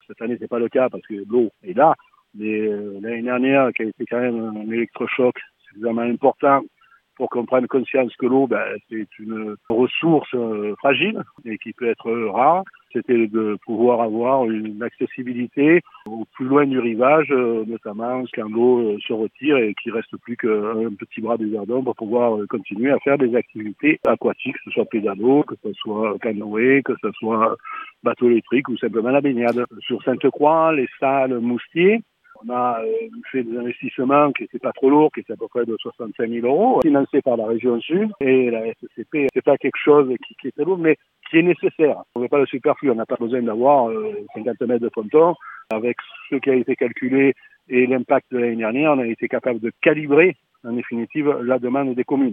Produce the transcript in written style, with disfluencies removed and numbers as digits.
Cette année, c'est pas le cas parce que l'eau est là. Mais l'année dernière, qui a été quand même un électrochoc suffisamment important pour qu'on prenne conscience que l'eau, c'est une ressource fragile et qui peut être rare. C'était de pouvoir avoir une accessibilité au plus loin du rivage, notamment quand l'eau se retire et qu'il reste plus qu'un petit bras désert pour pouvoir continuer à faire des activités aquatiques, que ce soit pédalo, que ce soit canoë, que ce soit bateau électrique ou simplement la baignade. Sur Sainte-Croix, les salles Moustier, on a fait des investissements qui n'étaient pas trop lourds, qui étaient à peu près de 65 000 €, financés par la région Sud. Et la SCP, c'est pas quelque chose qui est très lourd, mais qui est nécessaire. On ne veut pas le superflu, on n'a pas besoin d'avoir 50 mètres de fronton. Avec ce qui a été calculé et l'impact de l'année dernière, on a été capable de calibrer, en définitive, la demande des communes.